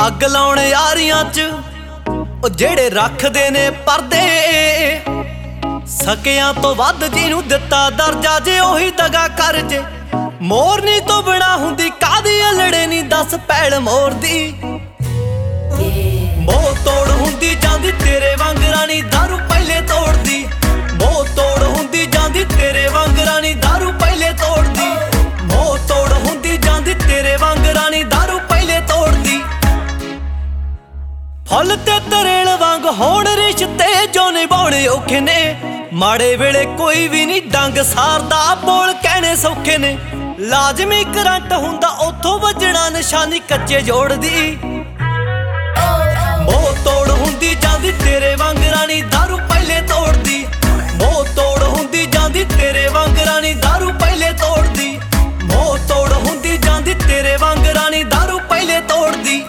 ਅੱਗ ਲਾਉਣ ਯਾਰੀਆਂ ਚ ਉਹ ਜਿਹੜੇ ਰੱਖਦੇ ਨੇ ਪਰਦੇ, ਸਕਿਆਂ ਤੋਂ ਵੱਧ ਜਿਹਨੂੰ ਦਿੱਤਾ ਦਰਜਾ ਜੇ ਉਹੀ ਦਗਾ ਕਰ ਜੇ। ਮੋਰਨੀ ਤੋਂ ਬਿਨਾ ਹੁੰਦੀ ਕਾਦੀ ਅਲੜੇ ਨੀ ਦੱਸ ਪੈਲ ਮੋਰਦੀ। ਮੋਹ ਤੋੜ ਹੁੰਦੀ ਜਾਂਦੀ ਤੇਰੇ ਵਾਂਗ ਰਾਣੀ ਦਾਰੂ ਪਹਿਲੇ ਤੋੜਦੀ। ਮੋਹ ਤੋੜ ਹੁੰਦੀ ਜਾਂਦੀ ਤੇਰੇ ਵਾਂਗ ਰਾਣੀ ਦਾਰੂ ਪਹਿਲੇ ਤੋੜਦੀ। ਮੋਹ ਤੋੜ ਹੁੰਦੀ ਜਾਂਦੀ ਤੇਰੇ ਵਾਂਗ ਰਾਣੀ ਦਾਰੂ ਪਹਿਲੇ ਤੋੜਦੀ। ਫੁੱਲ ਤੇ ਤਰੇਲ ਵਾਂਗ ਹੋਣ ਰਿਸ਼ਤੇ ਜੋ ਨਿਭਾਉਣੇ ਔਖੇ ਨੇ। ਮਾੜੇ ਵੇਲੇ ਕੋਈ ਵੀ ਨਹੀਂ ਡੰਗ ਸਾਰਦਾ, ਬੋਲ ਕਹਿਣੇ ਸੌਖੇ ਨੇ। ਲਾਜ਼ਮੀ ਕਰੰਟ ਹੁੰਦਾ ਉੱਥੋਂ ਵੱਜਣਾ ਨਿਸ਼ਾਨੀ ਕੱਚੇ ਜੋੜਦੀ। ਮੋਹ ਤੋੜ ਹੁੰਦੀ ਜਾਂਦੀ ਤੇਰੇ ਵਾਂਗ ਰਾਣੀ ਦਾਰੂ ਪਹਿਲੇ ਤੋੜਦੀ। ਮੋਹ ਤੋੜ ਹੁੰਦੀ ਜਾਂਦੀ ਤੇਰੇ ਵਾਂਗ ਰਾਣੀ ਦਾਰੂ ਪਹਿਲੇ ਤੋੜਦੀ। ਮੋਹ ਤੋੜ ਹੁੰਦੀ ਜਾਂਦੀ ਤੇਰੇ ਵਾਂਗ ਰਾਣੀ ਦਾਰੂ ਪਹਿਲੇ ਤੋੜਦੀ।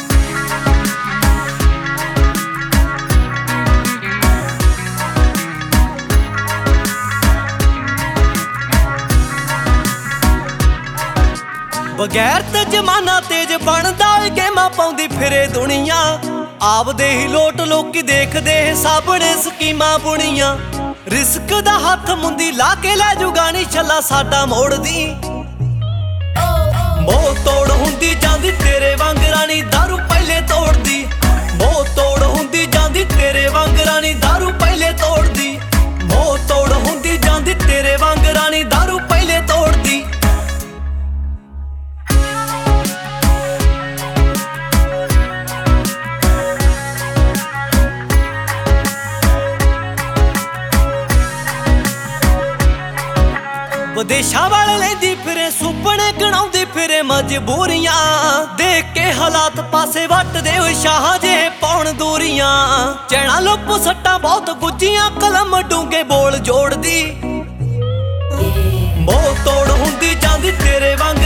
ਬਗੈਰ ਤੇ ਜਮਾਨਾ ਤੇਜ ਬਣਦਾ ਏ, ਗੇਮਾਂ ਪਾਉਂਦੀ ਫਿਰੇ ਦੁਨੀਆ। ਆਪਦੇ ਹੀ ਲੋਟ ਲੋਕੀ ਦੇਖਦੇ ਸਾਬਣੇ ਸਕੀਮਾਂ ਬੁਣੀਆਂ। ਰਿਸਕ ਦਾ ਹੱਥ ਮੁੰਦੀ ਲਾ ਕੇ ਲੈ ਜੁਗਾਣੀ ਛੱਲਾ ਸਾਡਾ ਮੋੜਦੀ। ਮੋਹ ਤੋੜ ਹੁੰਦੀ ਜਾਂਦੀ ਤੇਰੇ ਵਾਂਗ ਰਾਣੀ ਦਾਰੂ ਪਹਿਲੇ ਤੋੜਦੀ। ਮੋਹ ਤੋੜ ਹੁੰਦੀ ਜਾਂਦੀ ਤੇਰੇ ਵਾਂਗ ਰਾਣੀ ਦਾਰੂ ਪਹਿਲੇ ਤੋੜਦੀ। ਮੋਹ ਤੋੜ ਹੁੰਦੀ ਜਾਂਦੀ ਤੇਰੇ ਵਾਂਗ ਰਾਣੀ ਦਾਰੂ ਪਹਿਲੇ ਤੋੜਦੀ। ਵਿਦੇਸ਼ਾਂ ਵਾਲੇ ਲੈਂਦੀ ਫਿਰੇ ਸੁਪਨੇ ਗਣਾਉਂਦੀ ਫਿਰੇ ਮਜਬੂਰੀਆਂ। ਦੇਖ ਕੇ ਹਾਲਾਤ ਪਾਸੇ ਵੱਟਦੇ ਹੋਏ ਸ਼ਾਹ ਜਿਹੇ ਪਾਉਣ ਦੂਰੀਆਂ। ਚੈਣਾ ਲੁੱਪ ਸੱਟਾਂ ਬਹੁਤ ਗੁੱਜੀਆਂ, ਕਲਮ ਡੂੰਗੇ ਬੋਲ ਜੋੜਦੀ। ਮੋਹ ਤੋੜ ਹੁੰਦੀ ਜਾਂਦੀ ਤੇਰੇ ਵਾਂਗ